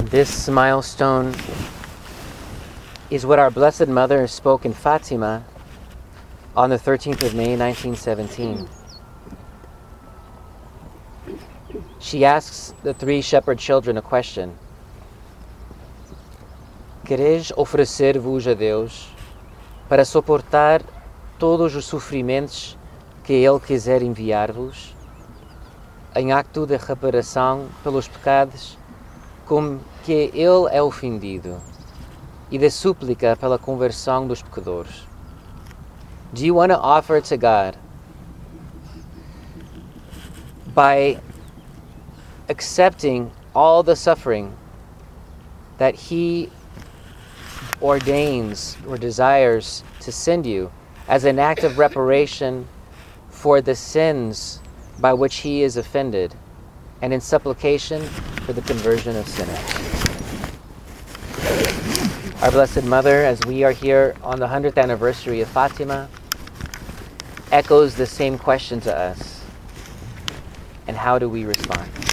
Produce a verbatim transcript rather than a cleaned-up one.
This milestone is what our Blessed Mother spoke in Fatima on the thirteenth of May, nineteen seventeen. She asks the three shepherd children a question. Quereis oferecer-vos a Deus para suportar todos os sofrimentos que Ele quiser enviar-vos, em acto de reparação pelos pecados com que Ele é ofendido e de súplica pela conversão dos pecadores? Do you want to offer to God, by accepting all the suffering that He ordains or desires to send you as an act of reparation for the sins by which He is offended, and in supplication for the conversion of sinners? Our Blessed Mother, as we are here on the hundredth anniversary of Fatima, echoes the same question to us. And how do we respond?